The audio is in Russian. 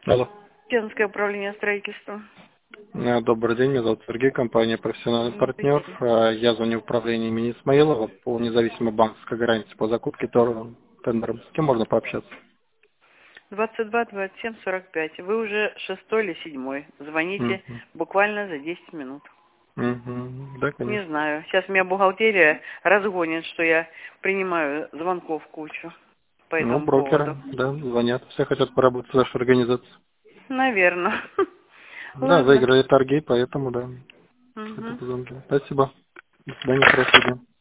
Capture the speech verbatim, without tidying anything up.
Алло. Пермское управление строительства. Э, Добрый день, меня зовут Сергей, компания «Профессиональный Добрый партнер». день. Э, Я звоню в управление имени Исмаилова по независимой банковской гарантии по закупке тор- тендером. С кем можно пообщаться? двадцать два двадцать семь сорок пять. Вы уже шестой или седьмой. Звоните Мгм. буквально за десять минут. Мгм. Да, Не конечно. знаю. Сейчас меня бухгалтерия разгонит, что я принимаю звонков кучу по Ну, этому брокеры, поводу. да, звонят. Все хотят поработать в вашей организации. Наверное. Да, Ладно. выиграли торги, поэтому, да, это Угу. позвонки. Спасибо. До свидания, хорошего дня.